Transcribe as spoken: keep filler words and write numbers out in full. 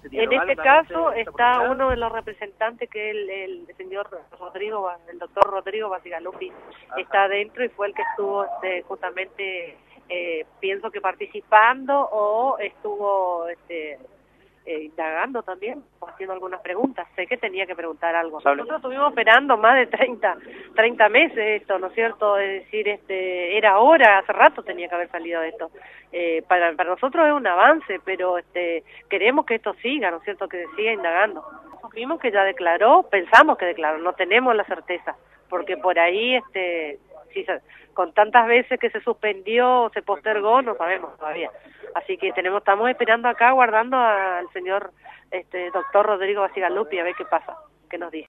En este caso está uno de los representantes, que es el, el señor Rodrigo, el doctor Rodrigo Bacigalupi, está adentro y fue el que estuvo este, justamente, eh, pienso que participando o estuvo este, eh, indagando también, o haciendo algunas preguntas. Sé que tenía que preguntar algo. Nosotros estuvimos esperando más de treinta meses esto, ¿no es cierto? Es decir, este, era hora, hace rato tenía que haber salido esto. Eh, para, para nosotros es un avance, pero este, queremos que esto siga, ¿no es cierto? Que siga indagando. Supimos que ya declaró, pensamos que declaró, no tenemos la certeza, porque por ahí, este, si se, con tantas veces que se suspendió, se postergó, no sabemos todavía. Así que tenemos, estamos esperando acá, guardando al señor este doctor Rodrigo Bacigalupi a ver qué pasa, qué nos dice.